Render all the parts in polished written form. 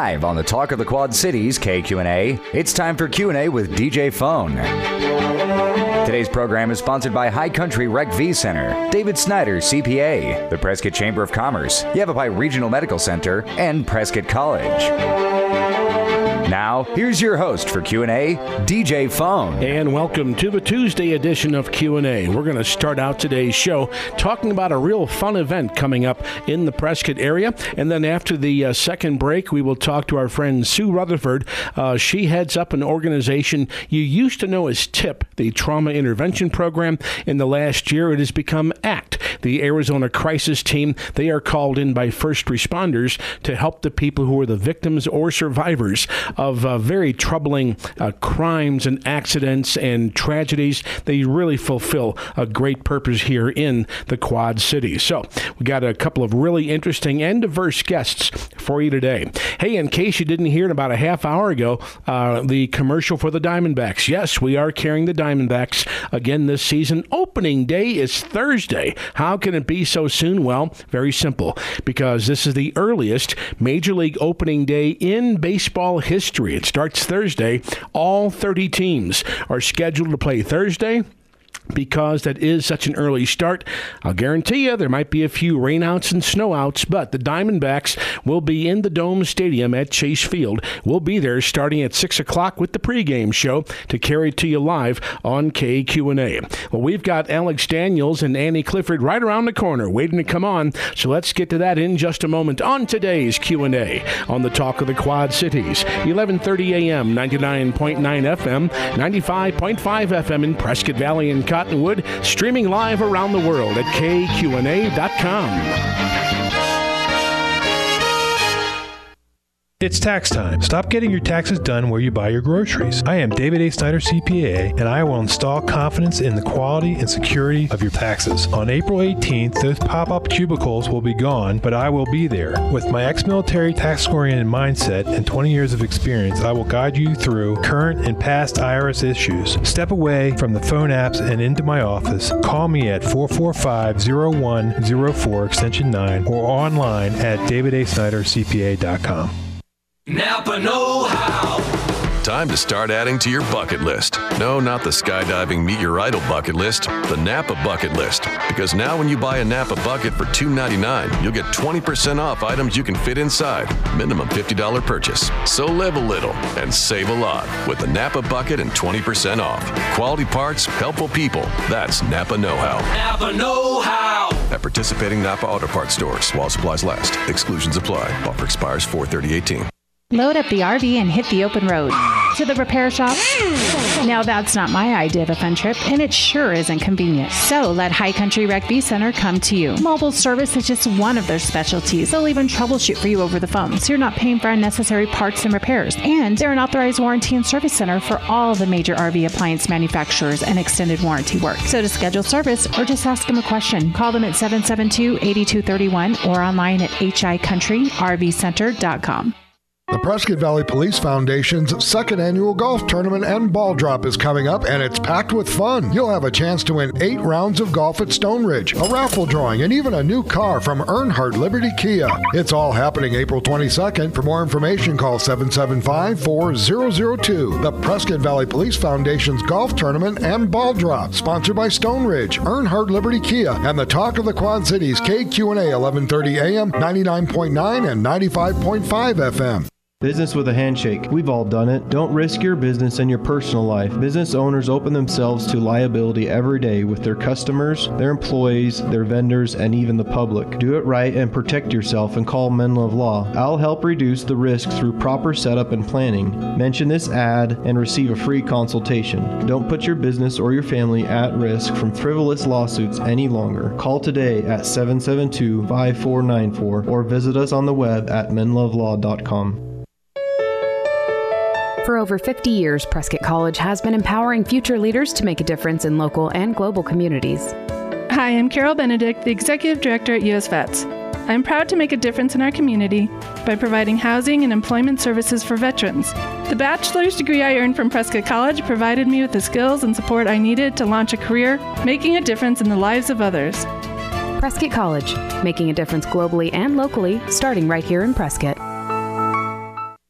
Live on the Talk of the Quad Cities, KQNA, it's time for Q&A with DJ Phone. Today's program is sponsored by High Country Rec V Center, David Snyder, CPA, the Prescott Chamber of Commerce, Yavapai Regional Medical Center, and Prescott College. Now, here's your host for Q&A, DJ Phone. And welcome to the Tuesday edition of Q&A. We're going to start out today's show talking about a real fun event coming up in the Prescott area. And then after the second break, we will talk to our friend Sue Rutherford. She heads up an organization you used to know as TIP, the Trauma Intervention Program. In the last year, it has become ACT, the Arizona Crisis Team. They are called in by first responders to help the people who are the victims or survivors of very troubling crimes and accidents and tragedies. They really fulfill a great purpose here in the Quad Cities. So we got a couple of really interesting and diverse guests for you today. Hey, in case you didn't hear it about a half hour ago, the commercial for the Diamondbacks. Yes, we are carrying the Diamondbacks again this season. Opening day is Thursday. How can it be so soon? Well, very simple, because this is the earliest Major League opening day in baseball history. It starts Thursday. All 30 teams are scheduled to play Thursday. Because that is such an early start, I'll guarantee you there might be a few rainouts and snowouts, but the Diamondbacks will be in the Dome Stadium at Chase Field. We'll be there starting at 6 o'clock with the pregame show to carry it to you live on KQNA. Well, we've got Alex Daniels and Annie Clifford right around the corner waiting to come on, so let's get to that in just a moment on today's Q&A on the Talk of the Quad Cities. 11:30 a.m., 99.9 FM, 95.5 FM in Prescott Valley and Cottonwood, streaming live around the world at KQNA.com. It's tax time. Stop getting your taxes done where you buy your groceries. I am David A. Snyder, CPA, and I will install confidence in the quality and security of your taxes. On April 18th, those pop-up cubicles will be gone, but I will be there. With my ex-military tax-oriented mindset and 20 years of experience, I will guide you through current and past IRS issues. Step away from the phone apps and into my office. Call me at 445-0104 extension 9 or online at davidasnydercpa.com. Napa know-how. Time to start adding to your bucket list. No, not the skydiving meet your idol bucket list, the Napa bucket list. Because now when you buy a Napa bucket for $2.99, you'll get 20% off items you can fit inside. Minimum $50 purchase. So live a little and save a lot with the Napa bucket and 20% off. Quality parts, helpful people. That's Napa know-how. Napa know-how. At participating Napa Auto Parts stores while supplies last. Exclusions apply. Offer expires 4/30/18. Load up the RV and hit the open road. To the repair shop? Now that's not my idea of a fun trip, and it sure isn't convenient. So let High Country Rec V Center come to you. Mobile service is just one of their specialties. They'll even troubleshoot for you over the phone, so you're not paying for unnecessary parts and repairs. And they're an authorized warranty and service center for all the major RV appliance manufacturers and extended warranty work. So to schedule service or just ask them a question, call them at 772-8231 or online at hicountryrvcenter.com. The Prescott Valley Police Foundation's second annual golf tournament and ball drop is coming up, and it's packed with fun. You'll have a chance to win 8 rounds of golf at Stone Ridge, a raffle drawing, and even a new car from Earnhardt Liberty Kia. It's all happening April 22nd. For more information, call 775-4002. The Prescott Valley Police Foundation's golf tournament and ball drop, sponsored by Stone Ridge, Earnhardt Liberty Kia, and the Talk of the Quad Cities, KQNA 1130 AM, 99.9 and 95.5 FM. Business with a handshake. We've all done it. Don't risk your business and your personal life. Business owners open themselves to liability every day with their customers, their employees, their vendors, and even the public. Do it right and protect yourself and call Menlove Law. I'll help reduce the risk through proper setup and planning. Mention this ad and receive a free consultation. Don't put your business or your family at risk from frivolous lawsuits any longer. Call today at 772-5494 or visit us on the web at menlovelaw.com. For over 50 years, Prescott College has been empowering future leaders to make a difference in local and global communities. Hi, I'm Carol Benedict, the Executive Director at US Vets. I'm proud to make a difference in our community by providing housing and employment services for veterans. The bachelor's degree I earned from Prescott College provided me with the skills and support I needed to launch a career, making a difference in the lives of others. Prescott College, making a difference globally and locally, starting right here in Prescott.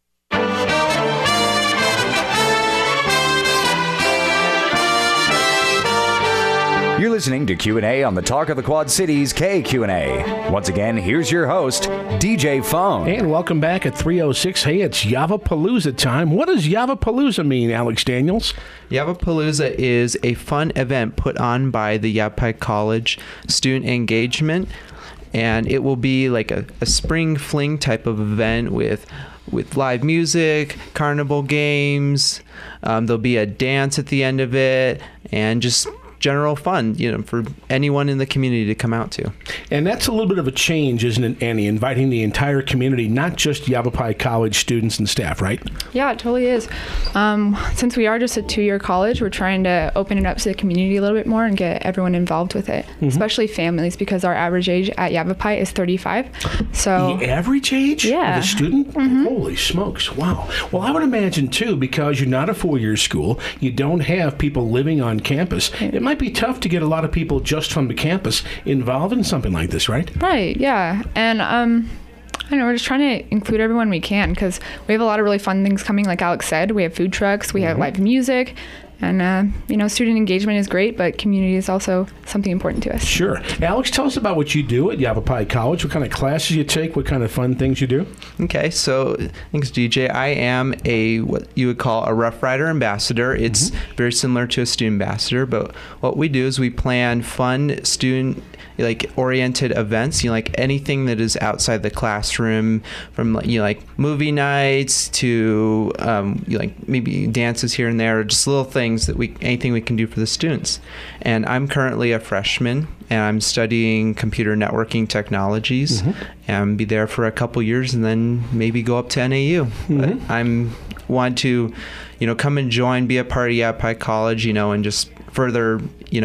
You're listening to Q&A on the Talk of the Quad Cities KQNA. Once again, here's your host, DJ Phone. And welcome back at 3:06. Hey, it's Yavapalooza time. What does Yavapalooza mean, Alex Daniels? Yavapalooza is a fun event put on by the Yavapai College Student Engagement, and it will be like a spring fling type of event with live music, carnival games. There'll be a dance at the end of it, and just general fun, for anyone in the community to come out to. And that's a little bit of a change, isn't it, Annie? Inviting the entire community, not just Yavapai College students and staff, right? Yeah, it totally is. Since we are just a 2-year college, we're trying to open it up to the community a little bit more and get everyone involved with it, especially families, because our average age at Yavapai is 35. So the average age of a student? Mm-hmm. Holy smokes, wow. Well, I would imagine, too, because you're not a 4-year school, you don't have people living on campus. It might be tough to get a lot of people just from the campus involved in something like this, right? Right, yeah. And I know we're just trying to include everyone we can, because we have a lot of really fun things coming. Like Alex said, we have food trucks, we have live music, and student engagement is great, but community is also something important to us. Sure. Alex, tell us about what you do at Yavapai College. What kind of classes you take? What kind of fun things you do? Okay, so thanks, DJ. I am what you would call a Rough Rider ambassador. It's very similar to a student ambassador, but what we do is we plan fun student oriented events, like anything that is outside the classroom, from like movie nights to maybe dances here and there, or just little things that anything we can do for the students. And I'm currently a freshman, and I'm studying computer networking technologies, and be there for a couple years, and then maybe go up to NAU. But I'm want to, come and join, be a part of Yavapai College, and just further,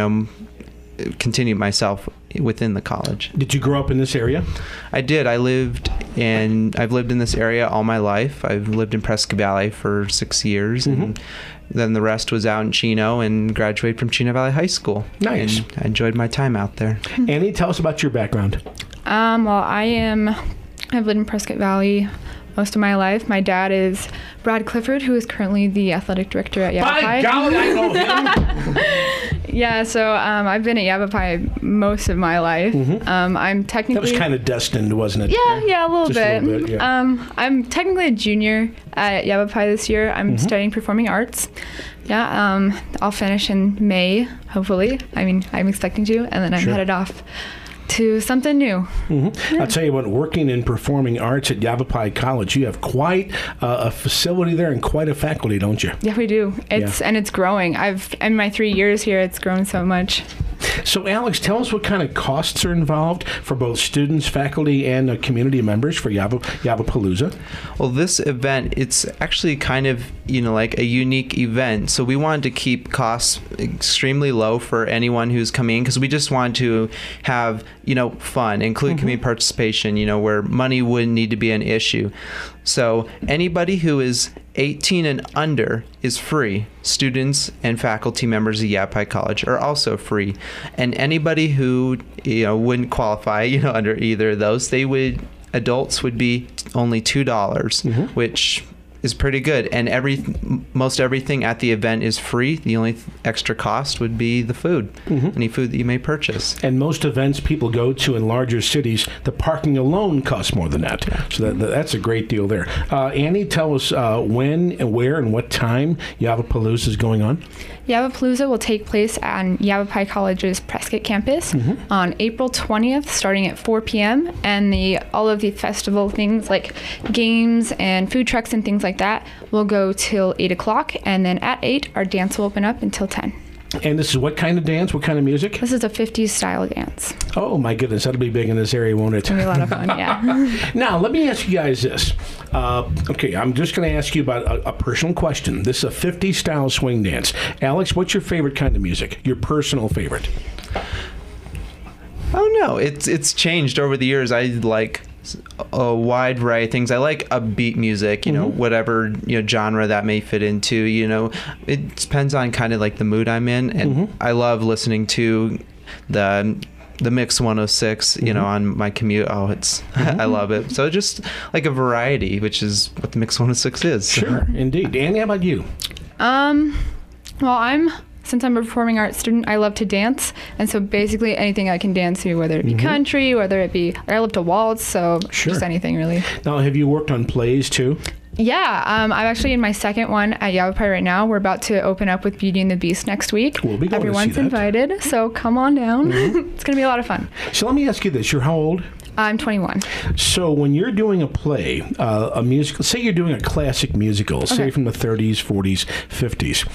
continue myself within the college. Did you grow up in this area? I did. I've lived in this area all my life. I've lived in Prescott Valley for 6 years, and then the rest was out in Chino, and graduated from Chino Valley High School. Nice. And I enjoyed my time out there. Annie, tell us about your background. Well, I've lived in Prescott Valley most of my life. My dad is Brad Clifford, who is currently the athletic director at Yavapai. By golly, I know him. Yeah, so I've been at Yavapai most of my life. I'm technically... That was kind of destined, wasn't it? Yeah, a little Just bit. A little bit, yeah. I'm technically a junior at Yavapai this year. I'm studying performing arts. Yeah, I'll finish in May, hopefully. I'm expecting to, and then I'm headed off to something new. I'll tell you what, working in performing arts at Yavapai College, you have quite a facility there and quite a faculty, don't you? Yeah, we do. And it's growing. In my 3 years here, it's grown so much. So, Alex, tell us what kind of costs are involved for both students, faculty, and community members for Yavapalooza. Well, this event, it's actually kind of, like a unique event. So we wanted to keep costs extremely low for anyone who's coming in, because we just wanted to have, fun, include community participation, where money wouldn't need to be an issue. So anybody who is 18 and under is free. Students and faculty members of Yavapai College are also free. And anybody who, wouldn't qualify, under either of those, adults would be only $2, which is pretty good. And most everything at the event is free. The only extra cost would be the food, any food that you may purchase. And most events people go to in larger cities, the parking alone costs more than that. So that's a great deal there. Annie, tell us when and where and what time Yavapalooza is going on. Yavapalooza will take place on Yavapai College's Prescott campus on April 20th, starting at 4 p.m. And all of the festival things like games and food trucks and things like that will go till 8 o'clock. And then at 8, our dance will open up until 10. And this is what kind of dance? What kind of music? This is a 50s style dance. Oh, my goodness. That'll be big in this area, won't it? It's going to be a lot of fun, yeah. Now, let me ask you guys this. Okay, I'm just going to ask you about a personal question. This is a 50s style swing dance. Alex, what's your favorite kind of music? Your personal favorite? Oh, no. It's changed over the years. I like a wide variety of things. I like upbeat music, whatever genre that may fit into. It depends on kind of like the mood I'm in, and I love listening to the Mix 106, on my commute. Oh, I love it. So just like a variety, which is what the Mix 106 is. Sure, indeed. Annie, how about you? Well, I'm since I'm a performing arts student, I love to dance. And so basically anything I can dance to, whether it be country, whether it be, I love to waltz, so just anything really. Now, have you worked on plays too? Yeah, I'm actually in my second one at Yavapai right now. We're about to open up with Beauty and the Beast next week. We'll be going Everyone's to see that. invited, so come on down. It's going to be a lot of fun. So let me ask you this. You're how old? I'm 21. So when you're doing a play, a musical, say you're doing a classic musical, say from the 30s, 40s, 50s,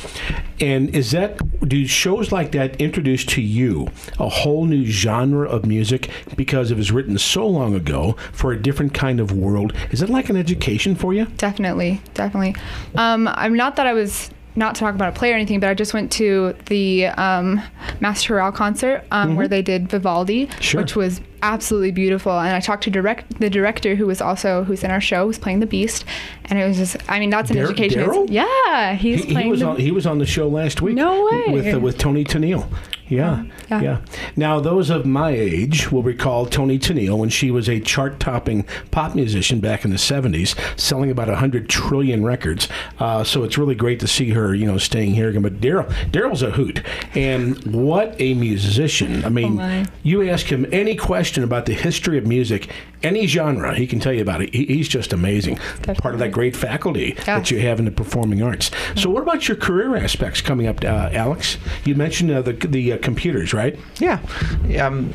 and do shows like that introduce to you a whole new genre of music because it was written so long ago for a different kind of world? Is it like an education for you? Definitely. I'm not that I was not to talk about a play or anything, but I just went to the Master Chorale concert where they did Vivaldi, which was absolutely beautiful. And I talked to the director who's in our show, who's playing the Beast, and it was just, I mean, that's an education. Daryl? Yeah, he was on the show last week. No way. With Tony Tennille. Yeah. Now, those of my age will recall Toni Tennille when she was a chart-topping pop musician back in the 70s, selling about 100 trillion records. So it's really great to see her, staying here again. But Daryl's a hoot. And what a musician. I mean, you ask him any question about the history of music, any genre, he can tell you about it. He's just amazing. Definitely. Part of that great faculty that you have in the performing arts. So what about your career aspects coming up, Alex? You mentioned the computers, right? Yeah. I'm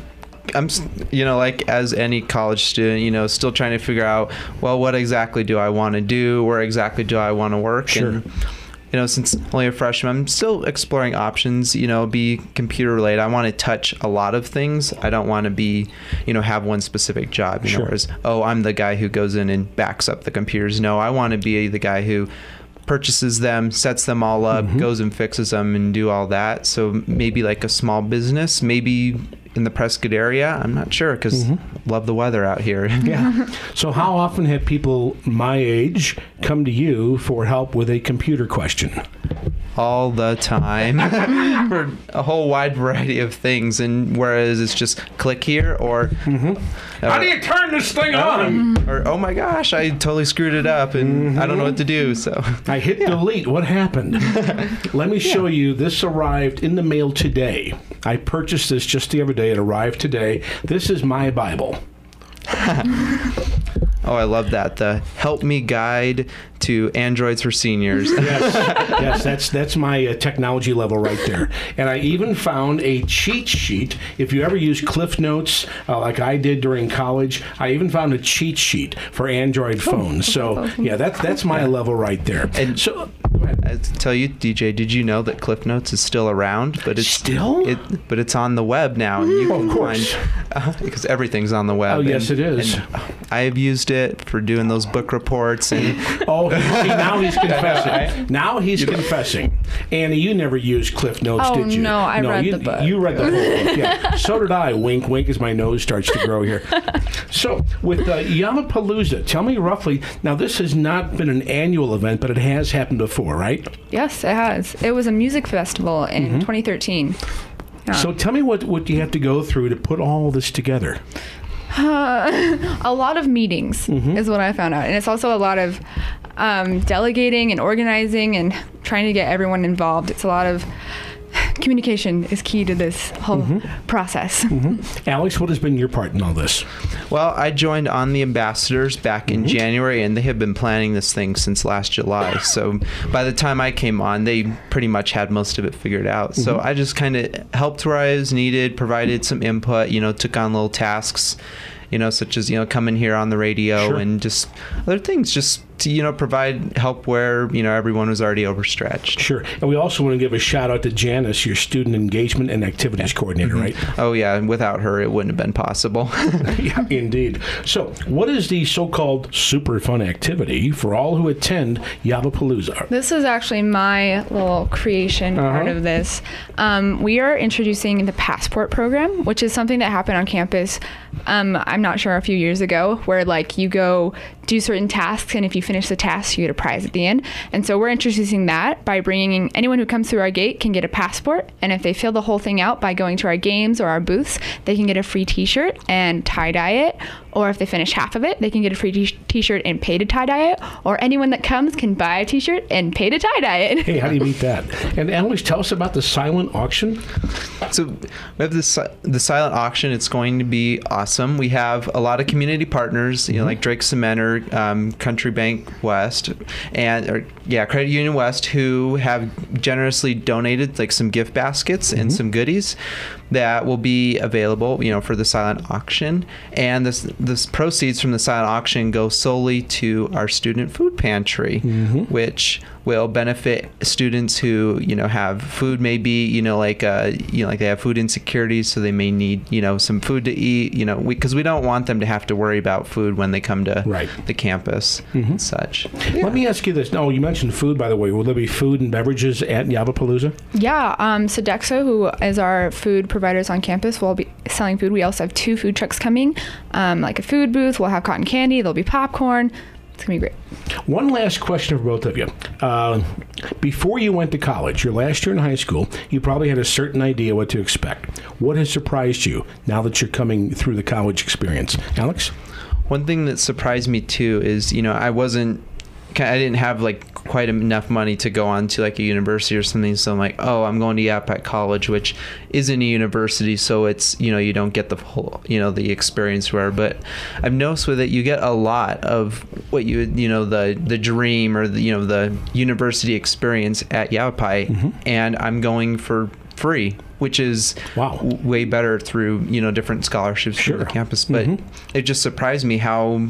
like as any college student, still trying to figure out, well, what exactly do I want to do? Where exactly do I want to work? Sure. And, since only a freshman, I'm still exploring options, be computer related. I want to touch a lot of things. I don't want to be, have one specific job, whereas, I'm the guy who goes in and backs up the computers. No, I want to be the guy who purchases them, sets them all up, goes and fixes them and do all that. So maybe like a small business, maybe in the Prescott area. I'm not sure because love the weather out here. Yeah. So how often have people my age come to you for help with a computer question? All the time for a whole wide variety of things, and whereas it's just click here or how do you turn this thing on? Or oh my gosh, I totally screwed it up and I don't know what to do. So I hit delete. What happened? Let me show you. This arrived in the mail today. I purchased this just the other day. It arrived today. This is my Bible. Oh, I love that. The Help Me Guide to Androids for Seniors. Yes, that's my technology level right there. And I even found a cheat sheet. If you ever use Cliff Notes, like I did during college, I even found a cheat sheet for Android phones. So, yeah, that's my level right there. And so, I tell you, DJ, did you know that Cliff Notes is still around? But it's but it's on the web now, and you can find because everything's on the web. Oh, yes, it is. I have used it for doing those book reports and. See, now he's confessing. Now he's confessing. Annie, you never used Cliff Notes, did you? No, I read the book. You read the whole book, yeah. So did I. Wink, wink, as my nose starts to grow here. So, with Yavapalooza, tell me roughly, now this has not been an annual event, but it has happened before, right? Yes, it has. It was a music festival in 2013. Yeah. So tell me what you have to go through to put all this together. A lot of meetings is what I found out. And it's also a lot of delegating and organizing and trying to get everyone involved. It's a lot of communication is key to this whole process. Alex, what has been your part in all this? Well, I joined on the ambassadors back in January, and they have been planning this thing since last July. So by the time I came on, they pretty much had most of it figured out. So I just kind of helped where I was needed, provided some input, took on little tasks, such as, coming here on the radio and just other things, just to, provide help where, everyone was already overstretched. Sure. And we also want to give a shout out to Janice, your student engagement and activities coordinator, right? Oh, yeah. And without her, it wouldn't have been possible. Yeah, indeed. So what is the so-called super fun activity for all who attend Yavapalooza? This is actually my little creation part of this. We are introducing the Passport program, which is something that happened on campus, I'm not sure, a few years ago, where you go do certain tasks, and if you finish the task, you get a prize at the end. And so we're introducing that by bringing anyone who comes through our gate can get a passport, and if they fill the whole thing out by going to our games or our booths, they can get a free t-shirt and tie-dye it, or if they finish half of it, they can get a free t-shirt and pay to tie-dye it, or anyone that comes can buy a t-shirt and pay to tie-dye it. Hey, how do you beat that? And Alex, tell us about the silent auction. So we have the silent auction. It's going to be awesome. We have a lot of community partners, like Drake Cementer, Country Bank West, and Credit Union West, who have generously donated like some gift baskets and some goodies that will be available, for the silent auction. And this proceeds from the silent auction go solely to our student food pantry, which will benefit students who, have food, maybe, like they have food insecurities, so they may need, some food to eat, because we don't want them to have to worry about food when they come to the campus and such. Let me ask you this. No, you mentioned food, by the way. Will there be food and beverages at Yavapalooza? Yeah. Sodexo, who is our food providers on campus, will be selling food. We also have 2 food trucks coming, like a food booth. We'll have cotton candy. There'll be popcorn. It's going to be great. One last question for both of you. Before you went to college, your last year in high school, you probably had a certain idea what to expect. What has surprised you now that you're coming through the college experience? Alex? One thing that surprised me, too, is, I didn't have like quite enough money to go on to like a university or something. So I'm like, I'm going to Yavapai College, which isn't a university. So it's, you don't get the whole, the experience where, but I've noticed with it, you get a lot of what the dream or the university experience at Yavapai. And I'm going for free, which is way better through, different scholarships through the campus. But it just surprised me how,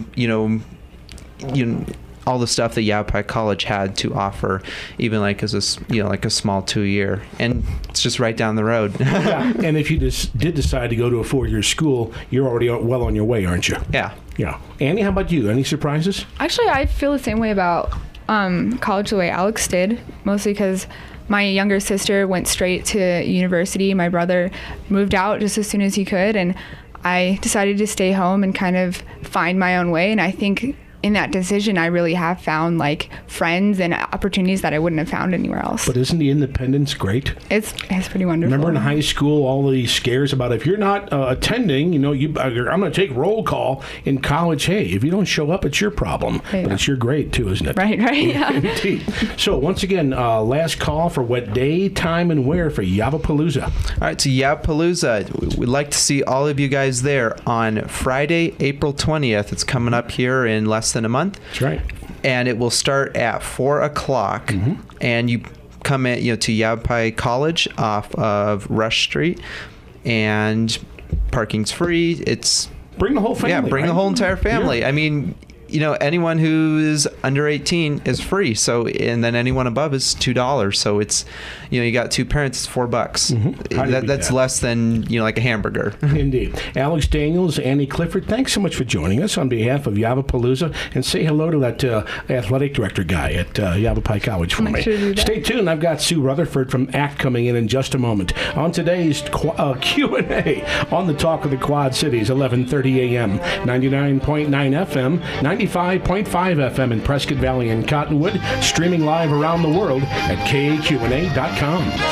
all the stuff that Yavapai College had to offer, even like as a small 2-year, and it's just right down the road. And if you did decide to go to a 4-year school, you're already well on your way, aren't you? Yeah. Annie, how about you? Any surprises? Actually, I feel the same way about college the way Alex did, mostly because my younger sister went straight to university. My brother moved out just as soon as he could, and I decided to stay home and kind of find my own way. And I think in that decision, I really have found like friends and opportunities that I wouldn't have found anywhere else. But isn't the independence great? It's pretty wonderful. Remember in high school, all the scares about if you're not attending, I'm going to take roll call. In college, hey, if you don't show up, it's your problem. But it's your grade too, isn't it? Right, yeah. Indeed. So once again, last call for what day, time, and where for Yavapalooza. All right, so Yavapalooza, we'd like to see all of you guys there on Friday, April 20th. It's coming up here in less than a month. That's right. And it will start at 4:00, and you come in, to Yavapai College off of Rush Street, and parking's free. It's bring the whole family. Yeah, bring the whole entire family. Yeah. I mean, anyone who is under 18 is free. So, and then anyone above is $2. So it's, you got 2 parents, it's $4. That's less than, like a hamburger. Indeed. Alex Daniels, Annie Clifford, thanks so much for joining us on behalf of Yavapalooza, and say hello to that athletic director guy at Yavapai College for me. Sure. Stay tuned. I've got Sue Rutherford from ACT coming in just a moment. On today's Q&A on the Talk of the Quad Cities, 11:30 a.m., 99.9 FM, 95.5 FM in Prescott Valley and Cottonwood, streaming live around the world at KQNA.com.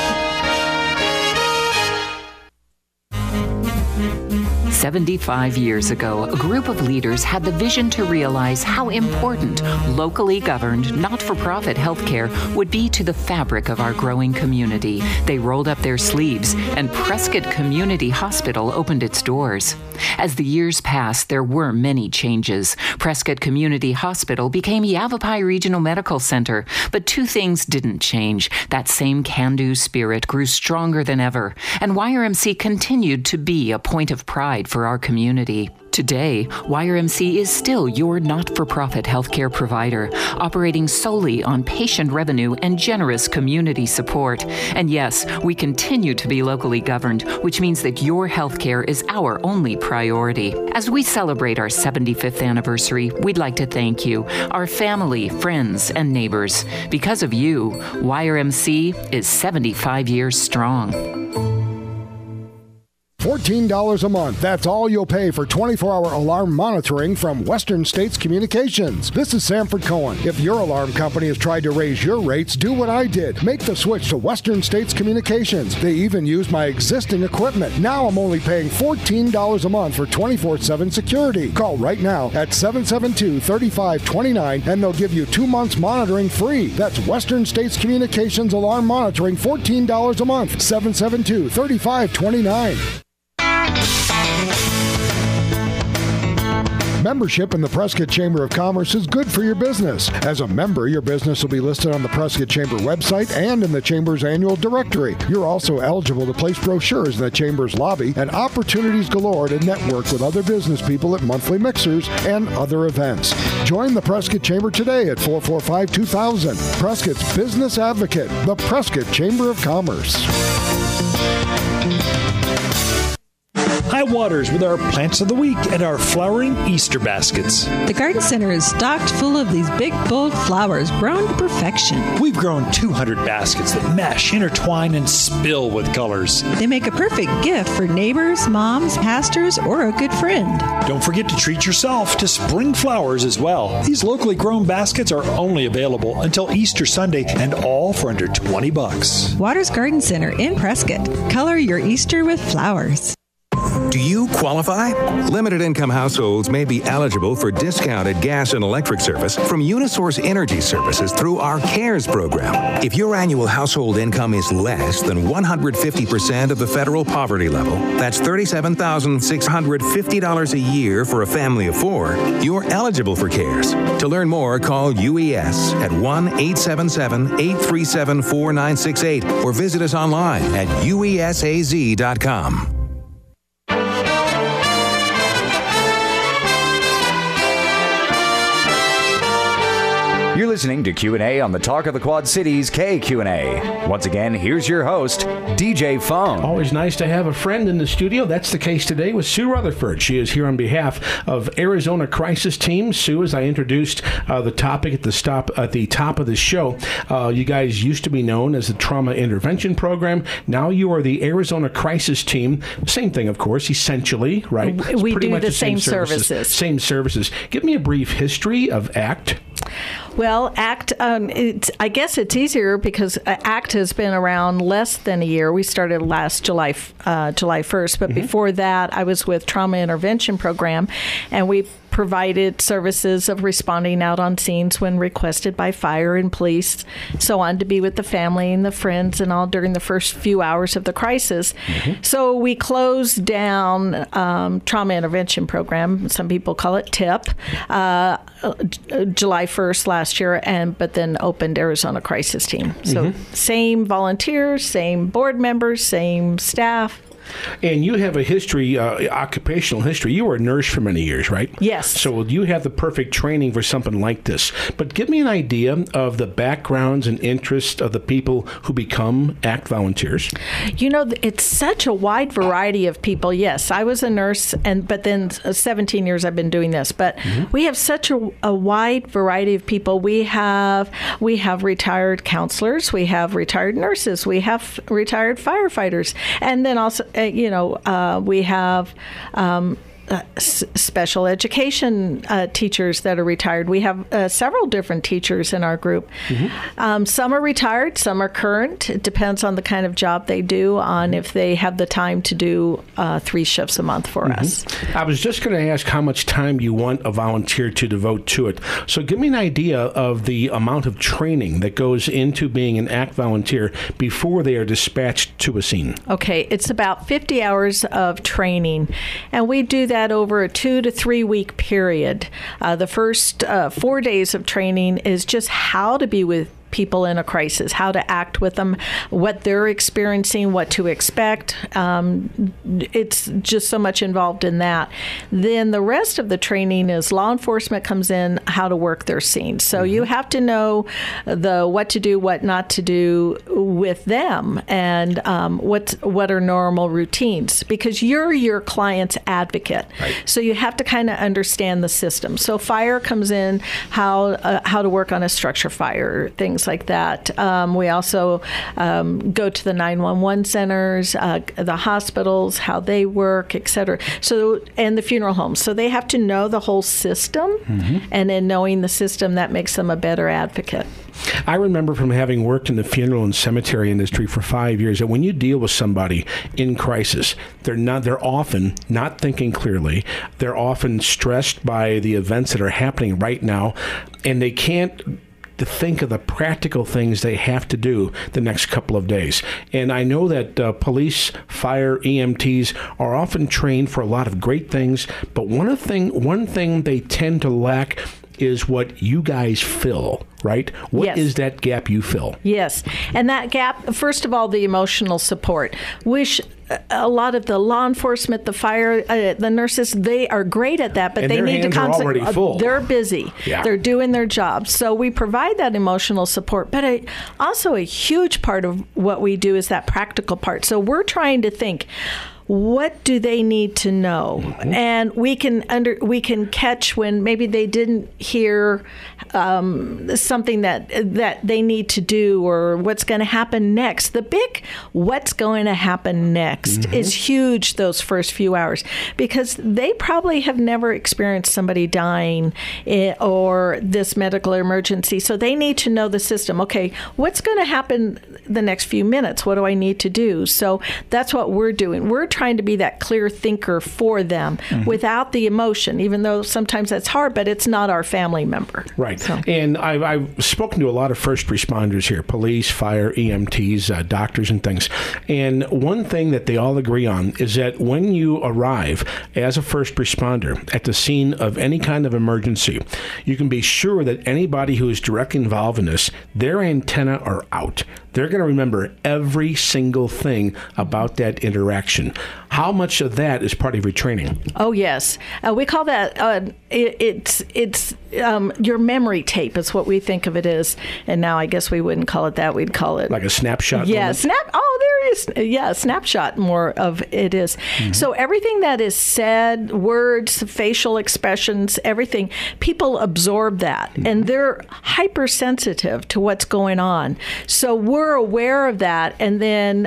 75 years ago, a group of leaders had the vision to realize how important locally governed, not-for-profit healthcare would be to the fabric of our growing community. They rolled up their sleeves, and Prescott Community Hospital opened its doors. As the years passed, there were many changes. Prescott Community Hospital became Yavapai Regional Medical Center, but 2 things didn't change. That same can-do spirit grew stronger than ever, and YRMC continued to be a point of pride for our community. Today, YRMC is still your not-for-profit healthcare provider, operating solely on patient revenue and generous community support. And yes, we continue to be locally governed, which means that your healthcare is our only priority. As we celebrate our 75th anniversary, we'd like to thank you, our family, friends, and neighbors. Because of you, YRMC is 75 years strong. $14 a month. That's all you'll pay for 24-hour alarm monitoring from Western States Communications. This is Sanford Cohen. If your alarm company has tried to raise your rates, do what I did. Make the switch to Western States Communications. They even use my existing equipment. Now I'm only paying $14 a month for 24/7 security. Call right now at 772-3529 and they'll give you 2 months monitoring free. That's Western States Communications alarm monitoring, $14 a month. 772-3529. Membership in the Prescott Chamber of Commerce is good for your business. As a member, your business will be listed on the Prescott Chamber website and in the Chamber's annual directory. You're also eligible to place brochures in the Chamber's lobby and opportunities galore to network with other business people at monthly mixers and other events. Join the Prescott Chamber today at 445-2000. Prescott's Business Advocate, the Prescott Chamber of Commerce. High Waters with our plants of the week and our flowering Easter baskets. The garden center is stocked full of these big, bold flowers grown to perfection. We've grown 200 baskets that mesh, intertwine, and spill with colors. They make a perfect gift for neighbors, moms, pastors, or a good friend. Don't forget to treat yourself to spring flowers as well. These locally grown baskets are only available until Easter Sunday and all for under $20. Waters Garden Center in Prescott. Color your Easter with flowers. Do you qualify? Limited income households may be eligible for discounted gas and electric service from Unisource Energy Services through our CARES program. If your annual household income is less than 150% of the federal poverty level, that's $37,650 a year for a family of 4, you're eligible for CARES. To learn more, call UES at 1-877-837-4968 or visit us online at uesaz.com. You're listening to Q&A on the Talk of the Quad Cities KQNA. Once again, here's your host, DJ Phone. Always nice to have a friend in the studio. That's the case today with Sue Rutherford. She is here on behalf of Arizona Crisis Team. Sue, as I introduced the topic at the top of the show, you guys used to be known as the Trauma Intervention Program. Now you are the Arizona Crisis Team. Same thing, of course, essentially, right? We do the same services. Same services. Give me a brief history of ACT. Well, ACT, I guess it's easier because ACT has been around less than a year. We started last July 1st, but before that, I was with Trauma Intervention Program, and we provided services of responding out on scenes when requested by fire and police, so on, to be with the family and the friends and all during the first few hours of the crisis. So we closed down Trauma Intervention Program. Some people call it TIP, July 1st last year, but then opened Arizona Crisis Team. So same volunteers, same board members, same staff. And you have a history, occupational history. You were a nurse for many years, right? Yes. So you have the perfect training for something like this. But give me an idea of the backgrounds and interests of the people who become ACT volunteers. You know, it's such a wide variety of people. Yes, I was a nurse, but then 17 years I've been doing this. But we have such a wide variety of people. We have retired counselors. We have retired nurses. We have retired firefighters. And then also, we have special education teachers that are retired. We have several different teachers in our group. Some are retired, some are current. It depends on the kind of job they do, on if they have the time to do 3 shifts a month for us. I was just going to ask how much time you want a volunteer to devote to it. So give me an idea of the amount of training that goes into being an ACT volunteer before they are dispatched to a scene. Okay, it's about 50 hours of training, and we do that over a 2 to 3 week period. The first 4 days of training is just how to be with people in a crisis, how to act with them, what they're experiencing, what to expect. It's just so much involved in that. Then the rest of the training is law enforcement comes in, how to work their scenes. So you have to know what to do, what not to do with them, and what are normal routines, because you're your client's advocate. Right. So you have to kind of understand the system. So fire comes in, how to work on a structure fire, things things like that. We also go to the 911 centers, the hospitals, how they work, et cetera. So, and the funeral homes. So they have to know the whole system, and in knowing the system, that makes them a better advocate. I remember from having worked in the funeral and cemetery industry for 5 years that when you deal with somebody in crisis, they're often not thinking clearly. They're often stressed by the events that are happening right now, and they can't to think of the practical things they have to do the next couple of days. And I know that police, fire, EMTs are often trained for a lot of great things, but one thing they tend to lack is what you guys fill, right? What is that gap you fill? Yes. And that gap, first of all, the emotional support. A lot of the law enforcement, the fire, the nurses, they are great at that, but and they need to constantly. They're busy. Yeah. They're doing their job. So we provide that emotional support. But also a huge part of what we do is that practical part. So we're trying to think, what do they need to know? And we can catch when maybe they didn't hear something that they need to do, or what's going to happen next. The big what's going to happen next is huge those first few hours, because they probably have never experienced somebody dying or this medical emergency. So they need to know the system. Okay, what's going to happen the next few minutes? What do I need to do? So that's what we're doing. We're trying to be that clear thinker for them without the emotion, even though sometimes that's hard, but it's not our family member. Right. So. And I've spoken to a lot of first responders here, police, fire, EMTs, doctors and things. And one thing that they all agree on is that when you arrive as a first responder at the scene of any kind of emergency, you can be sure that anybody who is directly involved in this, their antenna are out. They're going to remember every single thing about that interaction. How much of that is part of your training? Oh, yes. We call that, it's your memory tape is what we think of it as. And now I guess we wouldn't call it that. We'd call it... Like a snapshot? Yeah, there is. Yeah, snapshot more of it is. So everything that is said, words, facial expressions, everything, people absorb that. And they're hypersensitive to what's going on. So we're aware of that. And then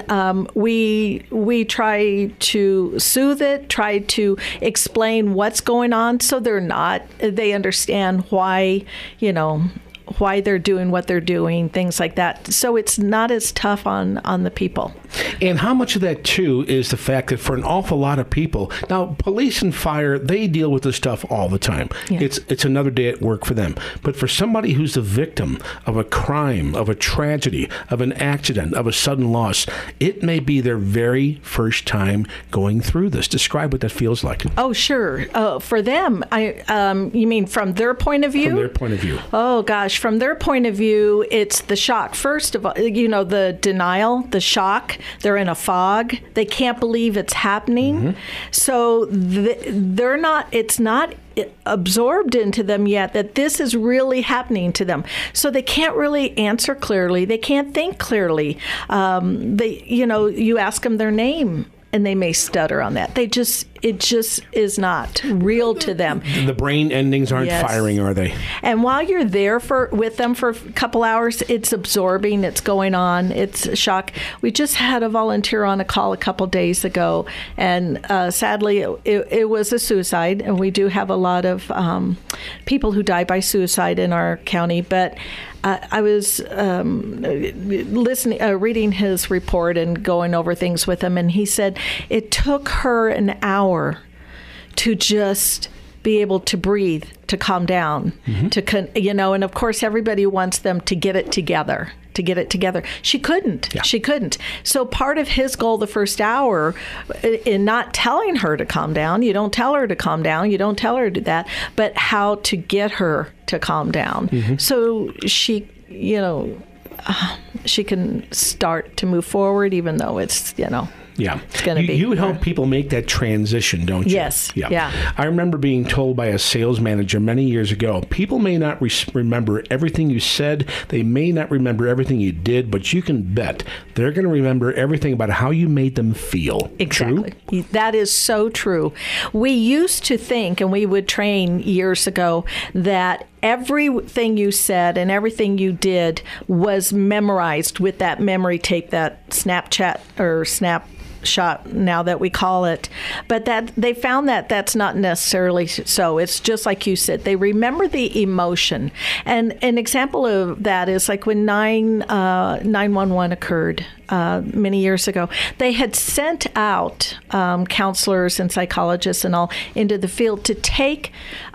we try to soothe it, try to explain what's going on, so they understand why they're doing what they're doing, things like that. So it's not as tough on the people. And how much of that, too, is the fact that for an awful lot of people, now, police and fire, they deal with this stuff all the time. Yeah. It's another day at work for them. But for somebody who's the victim of a crime, of a tragedy, of an accident, of a sudden loss, it may be their very first time going through this. Describe what that feels like. Oh, sure. For them, you mean from their point of view? From their point of view. Oh, gosh. From their point of view, it's the shock. First of all, the denial, the shock. They're in a fog. They can't believe it's happening. So it's not absorbed into them yet that this is really happening to them. So they can't really answer clearly. They can't think clearly. You ask them their name, and they may stutter on that. It just is not real to them. The brain endings aren't firing, are they? And while you're there with them for a couple hours, it's absorbing, it's going on, it's shock. We just had a volunteer on a call a couple days ago, and sadly, it was a suicide, and we do have a lot of people who die by suicide in our county, but I was reading his report and going over things with him, and he said it took her an hour to just be able to breathe, to calm down, and of course everybody wants them to get it together. She couldn't. Yeah. She couldn't. So part of his goal the first hour in not telling her to calm down, you don't tell her to calm down, you don't tell her to do that, but how to get her to calm down. So she, she can start to move forward, even though it's, Yeah. It's going to be. You help people make that transition, don't you? Yes. Yeah. I remember being told by a sales manager many years ago, people may not remember everything you said. They may not remember everything you did, but you can bet they're going to remember everything about how you made them feel. Exactly. True? That is so true. We used to think, and we would train years ago, that everything you said and everything you did was memorized with that memory tape, that Snapchat or Snapshot now that we call it. But that they found that that's not necessarily so. It's just like you said, they remember the emotion. And an example of that is like when 911 occurred many years ago. They had sent out counselors and psychologists and all into the field to take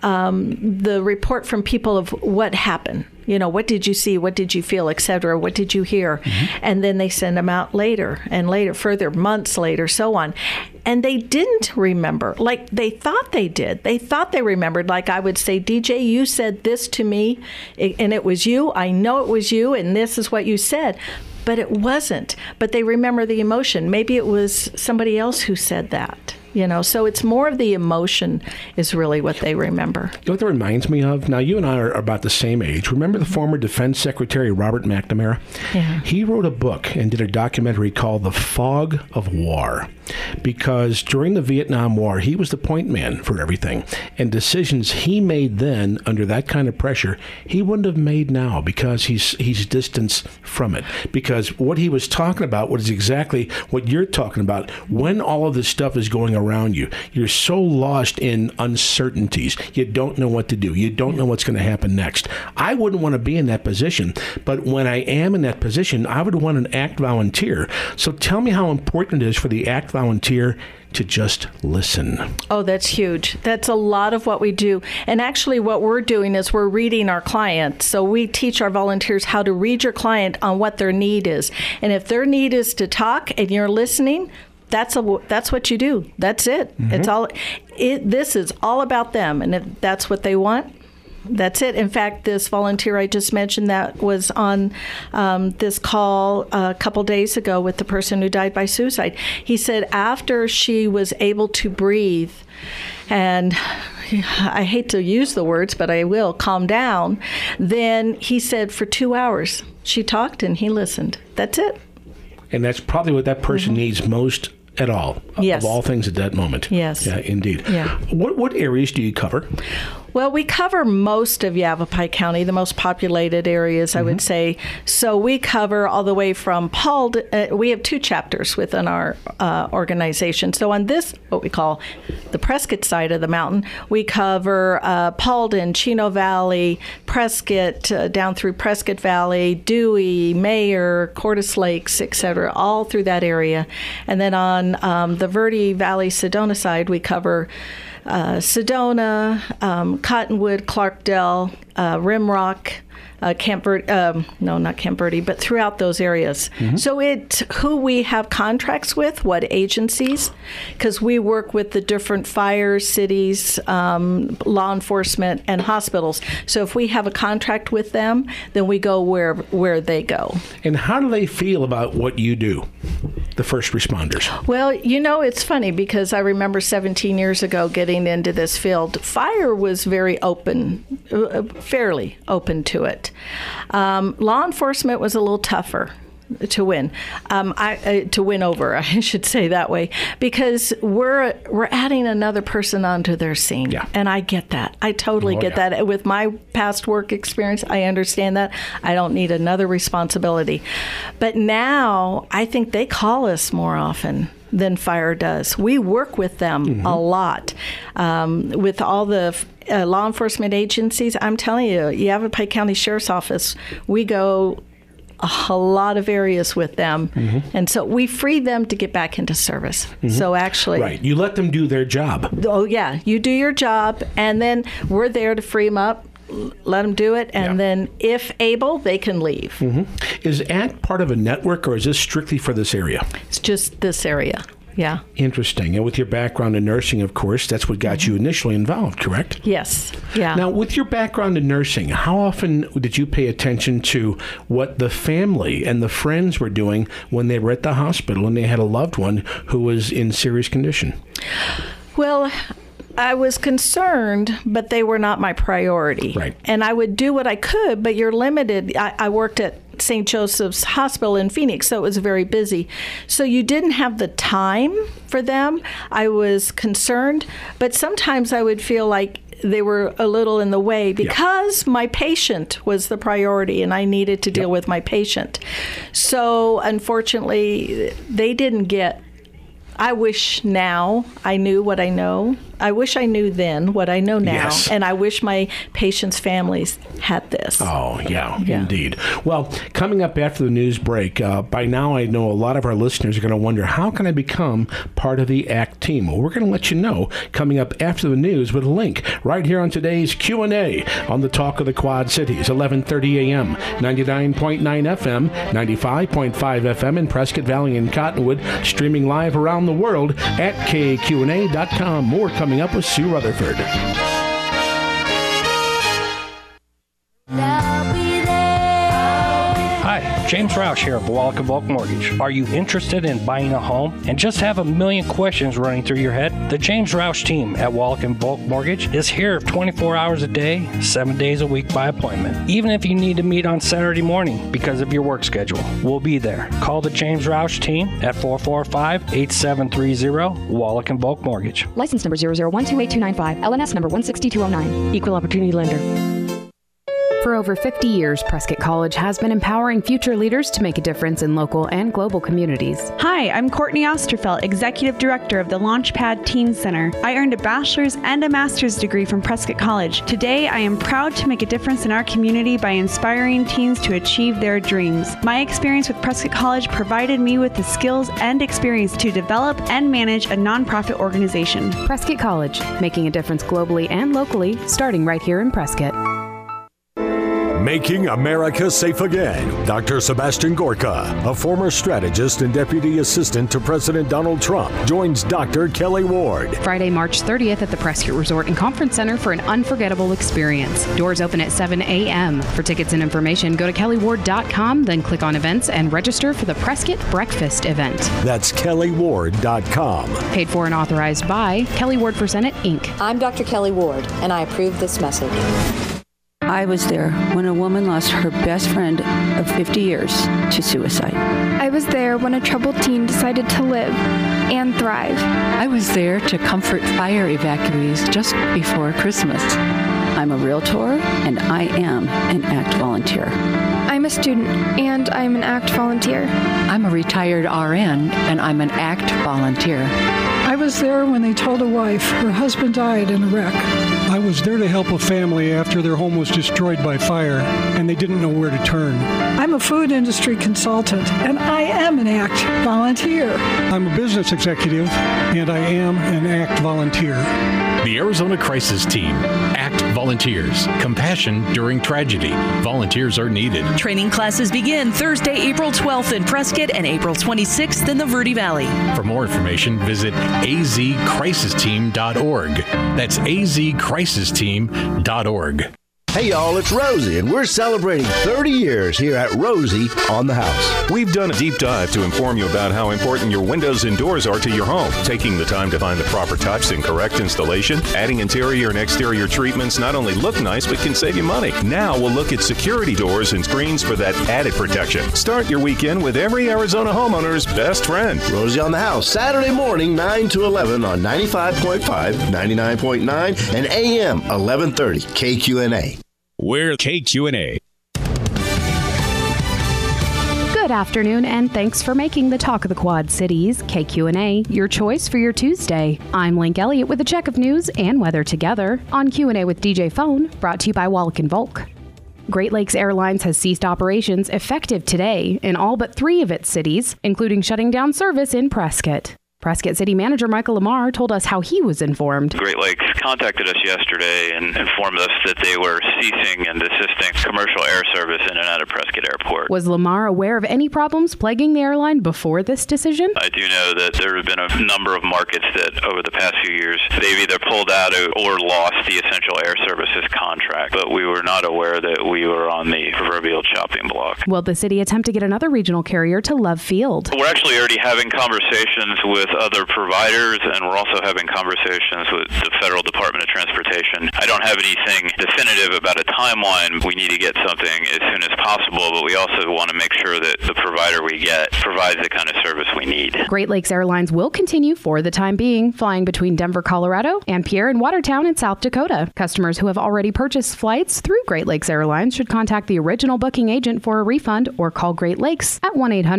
the report from people of what happened. You know, what did you see? What did you feel, et cetera? What did you hear? And then they send them out later and later, further, months later, so on. And they didn't remember like they thought they did. They thought they remembered. Like I would say, DJ, you said this to me, and it was you. I know it was you, and this is what you said. But it wasn't. But they remember the emotion. Maybe it was somebody else who said that. You know, so it's more of the emotion is really what they remember. You know what that reminds me of? Now, you and I are about the same age. Remember the former Defense Secretary, Robert McNamara? Yeah. He wrote a book and did a documentary called The Fog of War, because during the Vietnam War, he was the point man for everything. And decisions he made then under that kind of pressure, he wouldn't have made now because he's distanced from it. Because what he was talking about was exactly what you're talking about. When all of this stuff is going around you, you're so lost in uncertainties. You don't know what to do. You don't know what's going to happen next. I wouldn't want to be in that position, but when I am in that position, I would want an ACT volunteer. So tell me how important it is for the ACT volunteer to just listen. Oh, that's huge. That's a lot of what we do. And actually what we're doing is we're reading our client. So we teach our volunteers how to read your client on what their need is. And if their need is to talk and you're listening, that's what you do. That's it. It's all. This is all about them, and if that's what they want, that's it. In fact, this volunteer I just mentioned that was on this call a couple days ago with the person who died by suicide. He said after she was able to breathe, and I hate to use the words, but I will, calm down, then he said for 2 hours she talked and he listened. That's it. And that's probably what that person needs most at all, yes. Of all things at that moment. Yes. Yeah, indeed. Yeah. What areas do you cover? Well, we cover most of Yavapai County, the most populated areas, I would say. So we cover all the way from Paulden. We have 2 chapters within our organization. So on this, what we call the Prescott side of the mountain, we cover Paulden, Chino Valley, Prescott, down through Prescott Valley, Dewey, Mayer, Cordes Lakes, etc., all through that area. And then on the Verde Valley, Sedona side, we cover Sedona, Cottonwood, Clarkdale, Rimrock, Camp Verde, no, not Camp Verde, but throughout those areas. So it's who we have contracts with, what agencies, because we work with the different fires, cities, law enforcement, and hospitals. So if we have a contract with them, then we go where they go. And how do they feel about what you do, the first responders? Well, you know, it's funny because I remember 17 years ago getting into this field. Fire was very open, fairly open to it. Law enforcement was a little tougher to win, to win over, I should say that way, because we're adding another person onto their scene. Yeah. And I get that. I totally get that. With my past work experience, I understand that. I don't need another responsibility. But now I think they call us more often than fire does. We work with them a lot. With all the law enforcement agencies, I'm telling you, Yavapai County Sheriff's Office, we go a lot of areas with them. And so we free them to get back into service. So actually... Right. You let them do their job. Oh, yeah. You do your job, and then we're there to free them up, let them do it, and then if able, they can leave. Is ACT part of a network, or is this strictly for this area? It's just this area. Yeah. Interesting. And with your background in nursing, of course, that's what got you initially involved, correct? Yes. Yeah. Now, with your background in nursing, how often did you pay attention to what the family and the friends were doing when they were at the hospital and they had a loved one who was in serious condition? Well, I was concerned, but they were not my priority. Right. And I would do what I could, but you're limited. I worked at St. Joseph's Hospital in Phoenix, so it was very busy. So you didn't have the time for them. I was concerned, but sometimes I would feel like they were a little in the way because my patient was the priority and I needed to deal with my patient. So unfortunately, they didn't get. I wish now I knew what I know. I wish I knew then what I know now. Yes. And I wish my patients' families had this. Oh, yeah, indeed. Well, coming up after the news break, by now I know a lot of our listeners are going to wonder, how can I become part of the ACT team? Well, we're going to let you know coming up after the news with a link right here on today's Q&A on the Talk of the Quad Cities, 11:30 a.m., 99.9 FM, 95.5 FM in Prescott Valley and Cottonwood, streaming live around the world at kqna.com. More coming up with Sue Rutherford. Hi, James Roush here of Wallach & Volk Mortgage. Are you interested in buying a home and just have a million questions running through your head? The James Roush team at Wallach & Volk Mortgage is here 24 hours a day, 7 days a week by appointment. Even if you need to meet on Saturday morning because of your work schedule, we'll be there. Call the James Roush team at 445-8730, Wallach & Volk Mortgage. License number 0012825, LNS number 16209, Equal Opportunity Lender. For over 50 years, Prescott College has been empowering future leaders to make a difference in local and global communities. Hi, I'm Courtney Osterfeld, Executive Director of the Launchpad Teen Center. I earned a bachelor's and a master's degree from Prescott College. Today, I am proud to make a difference in our community by inspiring teens to achieve their dreams. My experience with Prescott College provided me with the skills and experience to develop and manage a nonprofit organization. Prescott College, making a difference globally and locally, starting right here in Prescott. Making America Safe Again. Dr. Sebastian Gorka, a former strategist and deputy assistant to President Donald Trump, joins Dr. Kelly Ward. Friday, March 30th at the Prescott Resort and Conference Center for an unforgettable experience. Doors open at 7 a.m. For tickets and information, go to kellyward.com, then click on events and register for the Prescott Breakfast event. That's kellyward.com. Paid for and authorized by Kelly Ward for Senate, Inc. I'm Dr. Kelly Ward, and I approve this message. I was there when a woman lost her best friend of 50 years to suicide. I was there when a troubled teen decided to live and thrive. I was there to comfort fire evacuees just before Christmas. I'm a realtor, and I am an ACT volunteer. I'm a student, and I'm an ACT volunteer. I'm a retired RN, and I'm an ACT volunteer. I was there when they told a wife her husband died in a wreck. I was there to help a family after their home was destroyed by fire, and they didn't know where to turn. I'm a food industry consultant, and I am an ACT volunteer. I'm a business executive, and I am an ACT volunteer. The Arizona Crisis Team. ACT volunteers. Compassion during tragedy. Volunteers are needed. Training classes begin Thursday, April 12th in Prescott and April 26th in the Verde Valley. For more information, visit azcrisisteam.org. That's azcrisisteam.org. Hey y'all, it's Rosie, and we're celebrating 30 years here at Rosie on the House. We've done a deep dive to inform you about how important your windows and doors are to your home. Taking the time to find the proper types and correct installation, adding interior and exterior treatments not only look nice, but can save you money. Now we'll look at security doors and screens for that added protection. Start your weekend with every Arizona homeowner's best friend. Rosie on the House, Saturday morning, 9 to 11 on 95.5, 99.9, and AM 1130, KQNA. We're KQNA. Good afternoon, and thanks for making the Talk of the Quad Cities, KQNA, your choice for your Tuesday. I'm Link Elliott with a check of news and weather together on Q&A with DJ Phone, brought to you by Wallach & Volk. Great Lakes Airlines has ceased operations effective today in all but 3 of its cities, including shutting down service in Prescott. Prescott City Manager Michael Lamar told us how he was informed. Great Lakes contacted us yesterday and informed us that they were ceasing and desisting commercial air service in and out of Prescott Airport. Was Lamar aware of any problems plaguing the airline before this decision? I do know that there have been a number of markets that over the past few years, they've either pulled out or lost the essential air services contract, but we were not aware that we were on the proverbial chopping block. Will the city attempt to get another regional carrier to Love Field? We're actually already having conversations with with other providers, and we're also having conversations with the Federal Department of Transportation. I don't have anything definitive about a timeline. We need to get something as soon as possible, but we also want to make sure that the provider we get provides the kind of service we need. Great Lakes Airlines will continue for the time being, flying between Denver, Colorado, and Pierre and Watertown in South Dakota. Customers who have already purchased flights through Great Lakes Airlines should contact the original booking agent for a refund or call Great Lakes at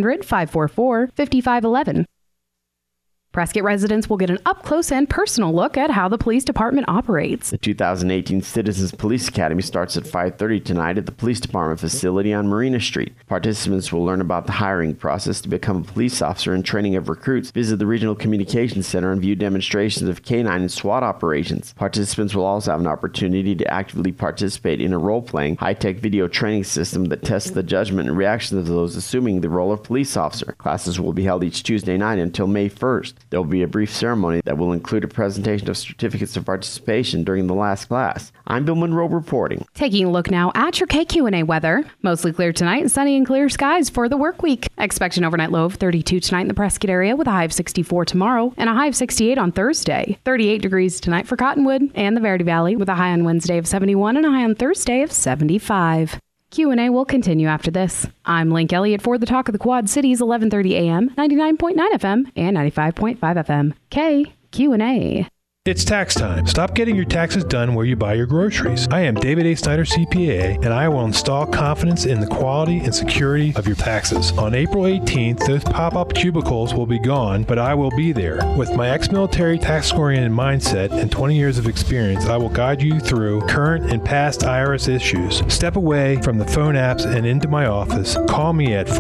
1-800-544-5511. Prescott residents will get an up-close and personal look at how the police department operates. The 2018 Citizens Police Academy starts at 5:30 tonight at the Police Department facility on Marina Street. Participants will learn about the hiring process to become a police officer and training of recruits, visit the Regional Communications Center, and view demonstrations of K-9 and SWAT operations. Participants will also have an opportunity to actively participate in a role-playing, high-tech video training system that tests the judgment and reactions of those assuming the role of police officer. Classes will be held each Tuesday night until May 1st. There will be a brief ceremony that will include a presentation of certificates of participation during the last class. I'm Bill Monroe reporting. Taking a look now at your KQNA weather. Mostly clear tonight and sunny and clear skies for the work week. Expect an overnight low of 32 tonight in the Prescott area with a high of 64 tomorrow and a high of 68 on Thursday. 38 degrees tonight for Cottonwood and the Verde Valley with a high on Wednesday of 71 and a high on Thursday of 75. Q&A will continue after this. I'm Link Elliott for the Talk of the Quad Cities, 1130 AM, 99.9 FM, and 95.5 FM. KQNA. It's tax time. Stop getting your taxes done where you buy your groceries. I am David A. Snyder, CPA, and I will install confidence in the quality and security of your taxes. On April 18th, those pop-up cubicles will be gone, but I will be there. With my ex-military tax-oriented mindset and 20 years of experience, I will guide you through current and past IRS issues. Step away from the phone apps and into my office. Call me at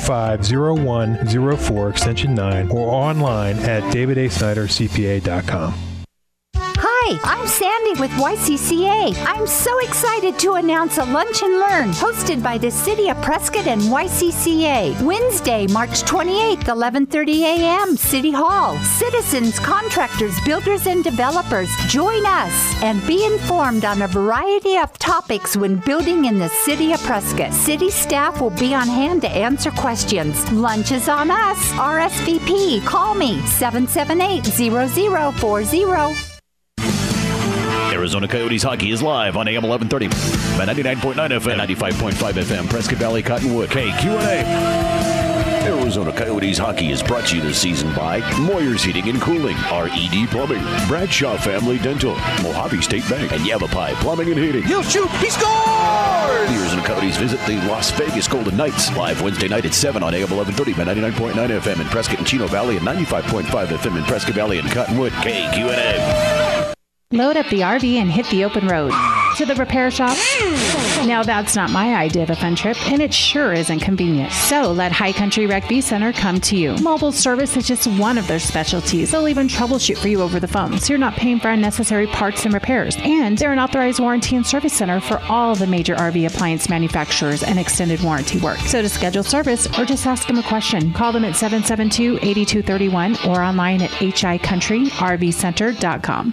445-0104 extension 9 or online at davidasnydercpa.com. Hi, I'm Sandy with YCCA. I'm so excited to announce a Lunch and Learn hosted by the City of Prescott and YCCA. Wednesday, March 28th, 11:30 a.m., City Hall. Citizens, contractors, builders, and developers, join us and be informed on a variety of topics when building in the City of Prescott. City staff will be on hand to answer questions. Lunch is on us. RSVP. Call me, 778-0040. Arizona Coyotes hockey is live on AM 1130 by 99.9 FM, 95.5 FM, Prescott Valley, Cottonwood, KQNA. Arizona Coyotes hockey is brought to you this season by Moyer's Heating and Cooling, RED Plumbing, Bradshaw Family Dental, Mojave State Bank, and Yavapai Plumbing and Heating. He'll shoot, he scores! The Arizona Coyotes visit the Las Vegas Golden Knights live Wednesday night at 7 on AM 1130 by 99.9 FM in Prescott and Chino Valley and 95.5 FM in Prescott Valley and Cottonwood, KQNA. Load up the RV and hit the open road. To the repair shop? Now that's not my idea of a fun trip, and it sure isn't convenient. So let High Country Rec V Center come to you. Mobile service is just one of their specialties. They'll even troubleshoot for you over the phone, so you're not paying for unnecessary parts and repairs. And they're an authorized warranty and service center for all the major RV appliance manufacturers and extended warranty work. So to schedule service or just ask them a question, call them at 772-8231 or online at hicountryrvcenter.com.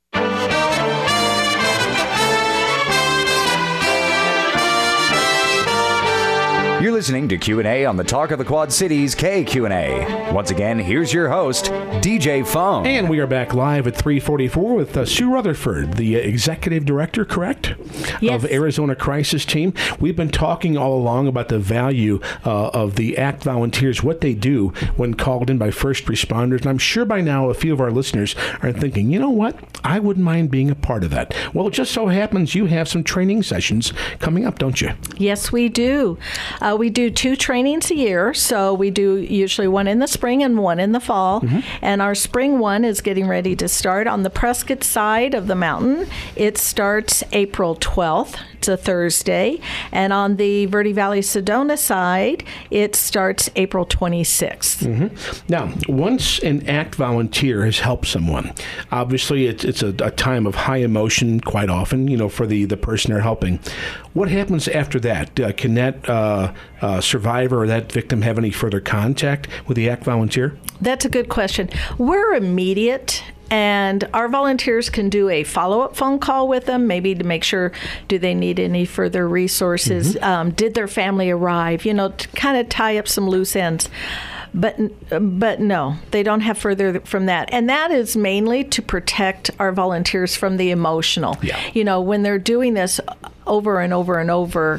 You're listening to Q&A on the Talk of the Quad Cities, KQNA. Once again, here's your host, DJ Phone. And we are back live at 3:44 with Sue Rutherford, the Executive Director, correct? Yes. Of Arizona Crisis Team. We've been talking all along about the value of the ACT volunteers, what they do when called in by first responders. And I'm sure by now a few of our listeners are thinking, you know what? I wouldn't mind being a part of that. Well, it just so happens you have some training sessions coming up, don't you? Yes, we do. We do 2 trainings a year, so we do usually one in the spring and one in the fall. Mm-hmm. And our spring one is getting ready to start on the Prescott side of the mountain. It starts April 12th. It's a Thursday. And on the Verde Valley Sedona side, it starts April 26th. Mm-hmm. Now, once an ACT volunteer has helped someone, obviously it's a time of high emotion quite often, for the person they're helping. What happens after that? Can that survivor or that victim have any further contact with the ACT volunteer? That's a good question. We're immediate. And our volunteers can do a follow-up phone call with them, maybe to make sure, do they need any further resources? Mm-hmm. Did their family arrive? To kind of tie up some loose ends. But no, they don't have further from that. And that is mainly to protect our volunteers from the emotional. Yeah. You know, when they're doing this over and over and over,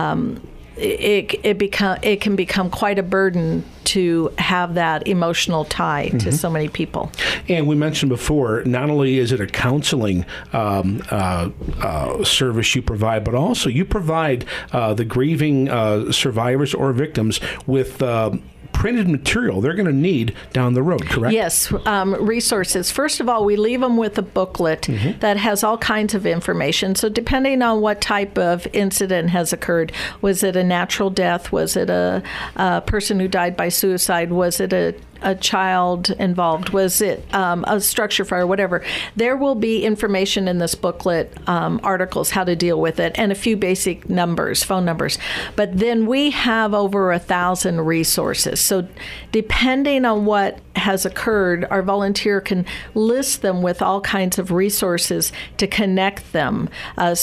it can become quite a burden to have that emotional tie to so many people. And we mentioned before, not only is it a counseling service you provide, but also you provide the grieving survivors or victims with printed material they're going to need down the road, correct? Yes, resources. First of all, we leave them with a booklet that has all kinds of information. So depending on what type of incident has occurred, was it a natural death? Was it a person who died by suicide? Was it a child involved? Was it a structure fire? Whatever. There will be information in this booklet, articles, how to deal with it, and a few basic numbers, phone numbers. But then we have over 1,000 resources. So depending on what has occurred, our volunteer can list them with all kinds of resources to connect them.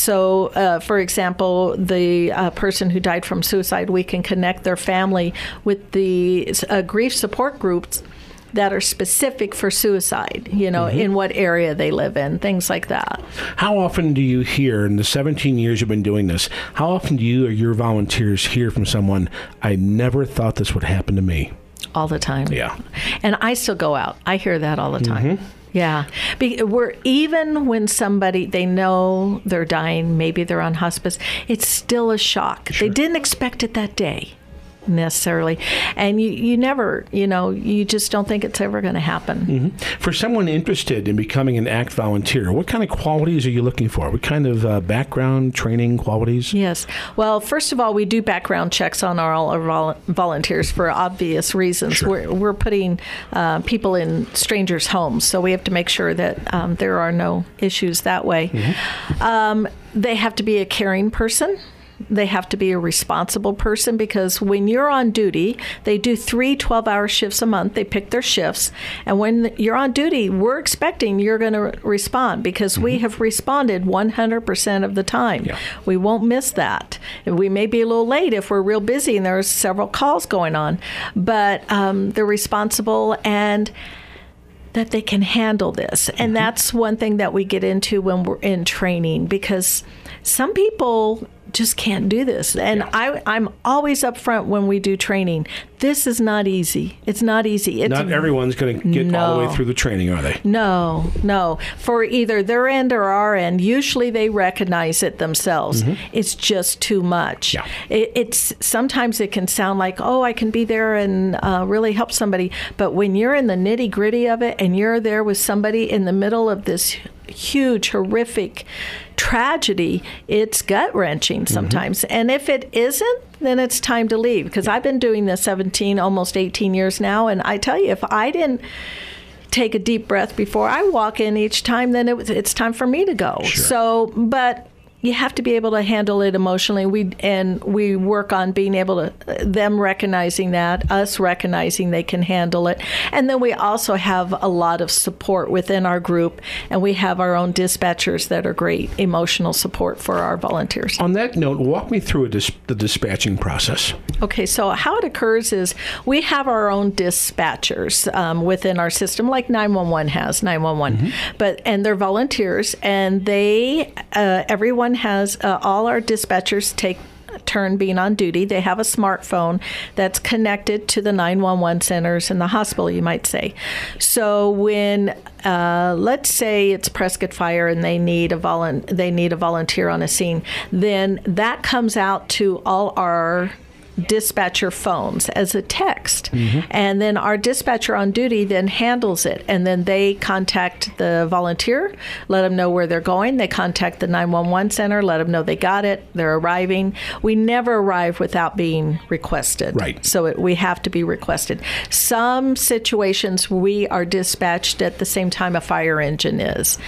For example, the person who died from suicide, we can connect their family with the grief support groups that are specific for suicide, in what area they live in, things like that. How often do you hear, in the 17 years you've been doing this, how often do you or your volunteers hear from someone, I never thought this would happen to me? All the time. Yeah. And I still go out. I hear that all the time. Yeah. Even when somebody, they know they're dying, maybe they're on hospice, it's still a shock. Sure. They didn't expect it that day necessarily. And you never, you just don't think it's ever going to happen. For someone interested in becoming an ACT volunteer, what kind of qualities are you looking for? What kind of background, training, qualities? Yes. Well, first of all, we do background checks on all our volunteers for obvious reasons. Sure. We're putting people in strangers' homes, so we have to make sure that there are no issues that way. They have to be a caring person. They have to be a responsible person, because when you're on duty, they do 3 12-hour shifts a month. They pick their shifts. And when you're on duty, we're expecting you're going to respond, because we have responded 100% of the time. Yeah. We won't miss that. We may be a little late if we're real busy and there's several calls going on. But they're responsible, and that they can handle this. And that's one thing that we get into when we're in training, because some people just can't do this. And I'm always upfront when we do training. This is not easy. It's not easy. Not everyone's going to get all the way through the training, are they? No. For either their end or our end, usually they recognize it themselves. It's just too much. Yeah. It's sometimes it can sound like, I can be there and really help somebody. But when you're in the nitty-gritty of it, and you're there with somebody in the middle of this huge, horrific tragedy, it's gut-wrenching sometimes. And if it isn't, then it's time to leave. Because I've been doing this 17, almost 18 years now, and I tell you, if I didn't take a deep breath before I walk in each time, then it's time for me to go. Sure. But you have to be able to handle it emotionally. We work on being able to, them recognizing that, us recognizing they can handle it. And then we also have a lot of support within our group, and we have our own dispatchers that are great emotional support for our volunteers. On that note, walk me through the dispatching process. Okay, so how it occurs is we have our own dispatchers within our system, like 911 has 911, and they're volunteers, and they everyone has all our dispatchers take turn being on duty. They have a smartphone that's connected to the 911 centers in the hospital, you might say. So when let's say it's Prescott Fire and they need a volunteer on a scene, then that comes out to all our dispatcher phones as a text. And then our dispatcher on duty then handles it, and then they contact the volunteer, let them know where they're going. They contact the 911 center, let them know they got it, they're arriving. We never arrive without being requested. Right. So we have to be requested. Some situations we are dispatched at the same time a fire engine is.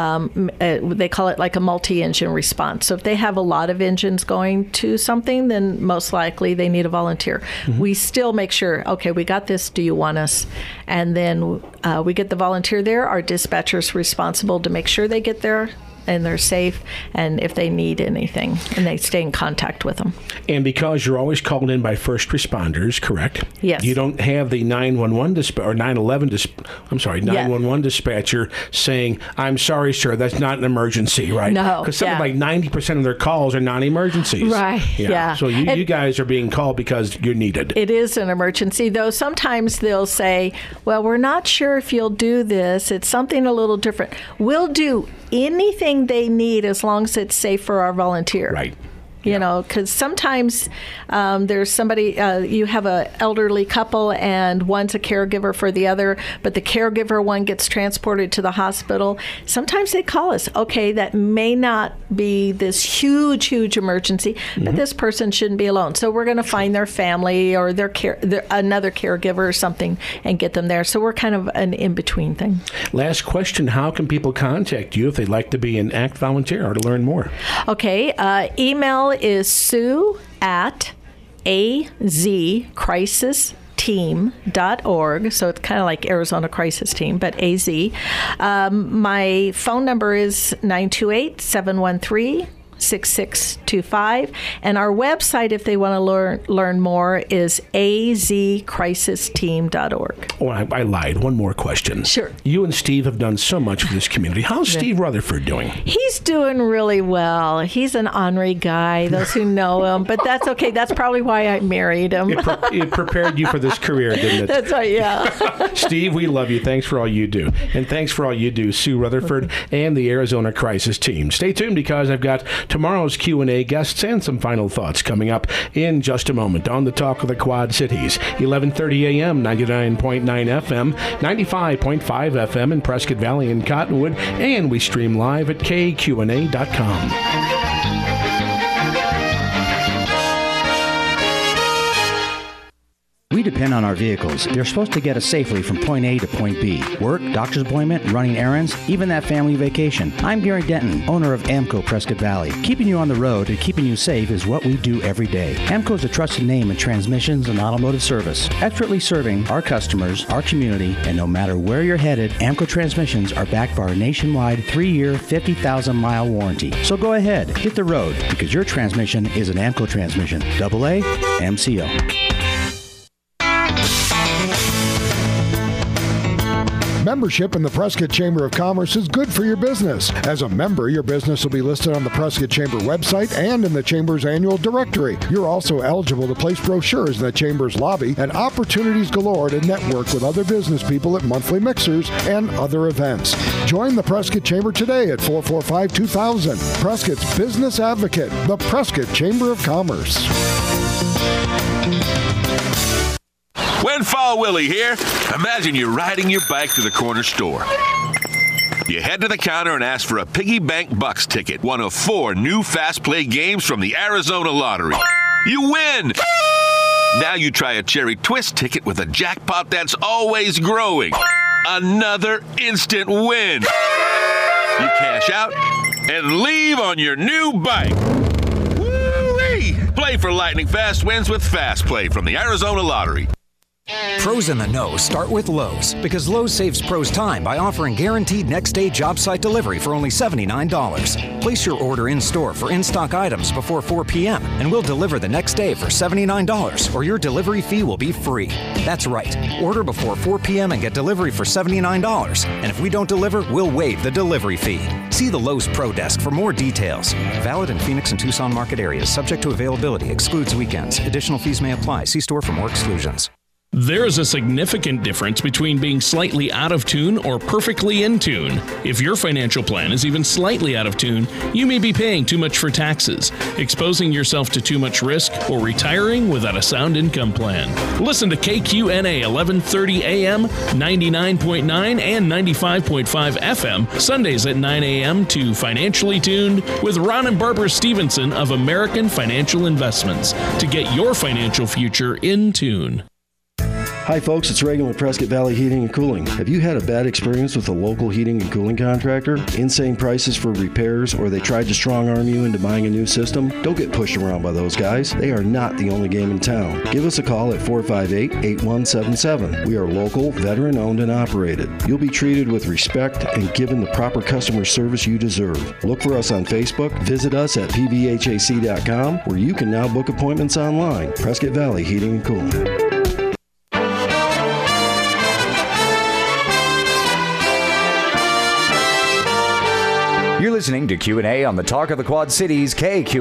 They call it like a multi-engine response. So if they have a lot of engines going to something, then most likely they need a volunteer. We still make sure, okay, we got this, do you want us? And then we get the volunteer there. Our dispatcher's responsible to make sure they get there and they're safe, and if they need anything, and they stay in contact with them. And because you're always called in by first responders, correct? Yes. You don't have the 911 or 911 dispatcher saying, "I'm sorry, sir, that's not an emergency," right? No. Because something like 90% of their calls are non-emergencies. Right. Yeah. So you guys are being called because you're needed. It is an emergency, though. Sometimes they'll say, "Well, we're not sure if you'll do this. It's something a little different." We'll do anything they need as long as it's safe for our volunteer. Right. You know, because sometimes there's somebody, you have an elderly couple and one's a caregiver for the other, but the caregiver one gets transported to the hospital. Sometimes they call us, okay, that may not be this huge emergency, but this person shouldn't be alone. So we're going to find their family or another caregiver or something and get them there. So we're kind of an in-between thing. Last question, how can people contact you if they'd like to be an ACT volunteer or to learn more? Okay, email is sue@azcrisisteam.org. So it's kind of like Arizona Crisis Team, but AZ. My phone number is 928-713-6625. And our website, if they want to learn more, is azcrisisteam.org. Oh, I lied. One more question. Sure. You and Steve have done so much for this community. How's Steve Rutherford doing? He's doing really well. He's an ornery guy, those who know him, but that's okay. That's probably why I married him. It prepared you for this career, didn't it? That's right, yeah. Steve, we love you. Thanks for all you do. And thanks for all you do, Sue Rutherford and the Arizona Crisis Team. Stay tuned because I've got tomorrow's Q&A guests and some final thoughts coming up in just a moment on the Talk of the Quad Cities. 11:30 a.m., 99.9 FM, 95.5 FM in Prescott Valley and Cottonwood, and we stream live at kqna.com. We depend on our vehicles. They're supposed to get us safely from point A to point B. Work, doctor's appointment, running errands, even that family vacation. I'm Gary Denton, owner of AMCO Prescott Valley. Keeping you on the road and keeping you safe is what we do every day. AMCO is a trusted name in transmissions and automotive service, expertly serving our customers, our community, and no matter where you're headed, AMCO transmissions are backed by our nationwide 3-year, 50,000-mile warranty. So go ahead, hit the road, because your transmission is an AMCO transmission. AA MCO. Membership in the Prescott Chamber of Commerce is good for your business. As a member, your business will be listed on the Prescott Chamber website and in the Chamber's annual directory. You're also eligible to place brochures in the Chamber's lobby and opportunities galore to network with other business people at monthly mixers and other events. Join the Prescott Chamber today at 445-2000. Prescott's Business Advocate, the Prescott Chamber of Commerce. Windfall Willie here. Imagine you're riding your bike to the corner store. You head to the counter and ask for a Piggy Bank Bucks ticket, one of 4 new Fast Play games from the Arizona Lottery. You win! Now you try a Cherry Twist ticket with a jackpot that's always growing. Another instant win. You cash out and leave on your new bike. Woo-wee! Play for lightning fast wins with Fast Play from the Arizona Lottery. Pros in the know start with Lowe's, because Lowe's saves pros time by offering guaranteed next-day job site delivery for only $79. Place your order in-store for in-stock items before 4 p.m., and we'll deliver the next day for $79, or your delivery fee will be free. That's right. Order before 4 p.m. and get delivery for $79. And if we don't deliver, we'll waive the delivery fee. See the Lowe's Pro Desk for more details. Valid in Phoenix and Tucson market areas. Subject to availability. Excludes weekends. Additional fees may apply. See store for more exclusions. There is a significant difference between being slightly out of tune or perfectly in tune. If your financial plan is even slightly out of tune, you may be paying too much for taxes, exposing yourself to too much risk, or retiring without a sound income plan. Listen to KQNA 1130 AM, 99.9 and 95.5 FM, Sundays at 9 a.m. to Financially Tuned with Ron and Barbara Stevenson of American Financial Investments to get your financial future in tune. Hi folks, it's Reagan with Prescott Valley Heating and Cooling. Have you had a bad experience with a local heating and cooling contractor? Insane prices for repairs, or they tried to strong arm you into buying a new system? Don't get pushed around by those guys. They are not the only game in town. Give us a call at 458-8177. We are local, veteran owned and operated. You'll be treated with respect and given the proper customer service you deserve. Look for us on Facebook. Visit us at pvhac.com, where you can now book appointments online. Prescott Valley Heating and Cooling. You're listening to Q&A on the Talk of the Quad Cities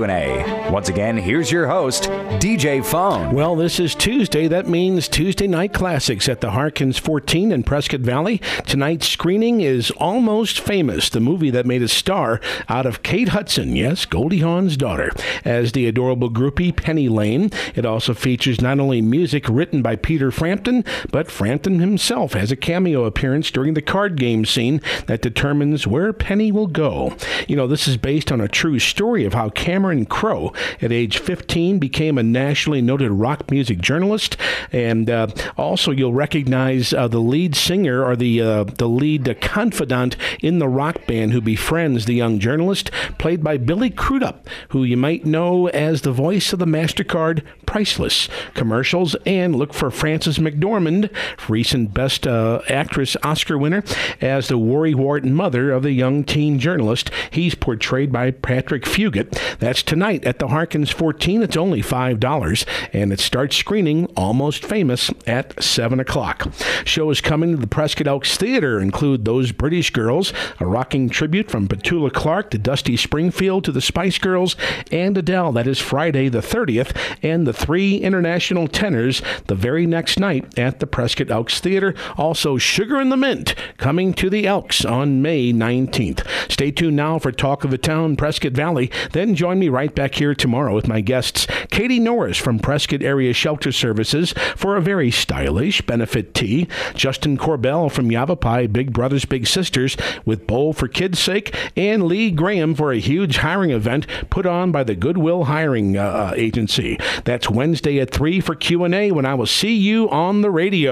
KQNA. Once again, here's your host, DJ Phone. Well, this is Tuesday. That means Tuesday Night Classics at the Harkins 14 in Prescott Valley. Tonight's screening is Almost Famous, the movie that made a star out of Kate Hudson, yes, Goldie Hawn's daughter, as the adorable groupie Penny Lane. It also features not only music written by Peter Frampton, but Frampton himself has a cameo appearance during the card game scene that determines where Penny will go. You know, this is based on a true story of how Cameron Crowe, at age 15, became a nationally noted rock music journalist. And also, you'll recognize the lead singer, or the lead confidant in the rock band who befriends the young journalist, played by Billy Crudup, who you might know as the voice of the MasterCard Priceless commercials. And look for Frances McDormand, recent Best Actress Oscar winner, as the worrywart mother of the young teen journalist. He's portrayed by Patrick Fugit. That's tonight at the Harkins 14. It's only $5, and it starts screening Almost Famous at 7 o'clock. Shows coming to the Prescott Elks Theater include Those British Girls, a rocking tribute from Petula Clark to Dusty Springfield to the Spice Girls, and Adele. That is Friday the 30th, and the 3 international tenors the very next night at the Prescott Elks Theater. Also, Sugar and the Mint coming to the Elks on May 19th. Stay tuned now for Talk of the Town, Prescott Valley. Then join me right back here tomorrow with my guests, Katie Norris from Prescott Area Shelter Services for a very stylish benefit tea, Justin Corbell from Yavapai Big Brothers Big Sisters with Bowl for Kids' Sake, and Lee Graham for a huge hiring event put on by the Goodwill Hiring Agency. That's Wednesday at 3 for Q&A, when I will see you on the radio.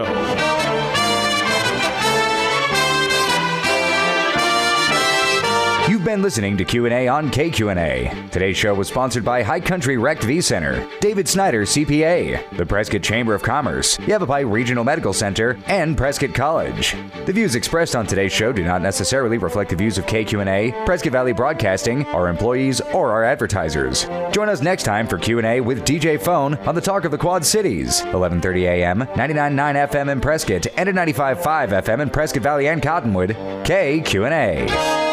You've been listening to Q&A on KQNA. Today's show was sponsored by High Country Rec V Center, David Snyder CPA, the Prescott Chamber of Commerce, Yavapai Regional Medical Center, and Prescott College. The views expressed on today's show do not necessarily reflect the views of KQNA, Prescott Valley Broadcasting, our employees, or our advertisers. Join us next time for Q&A with DJ Phone on the Talk of the Quad Cities, 1130 AM, 99.9 FM in Prescott, and at 95.5 FM in Prescott Valley and Cottonwood. KQNA.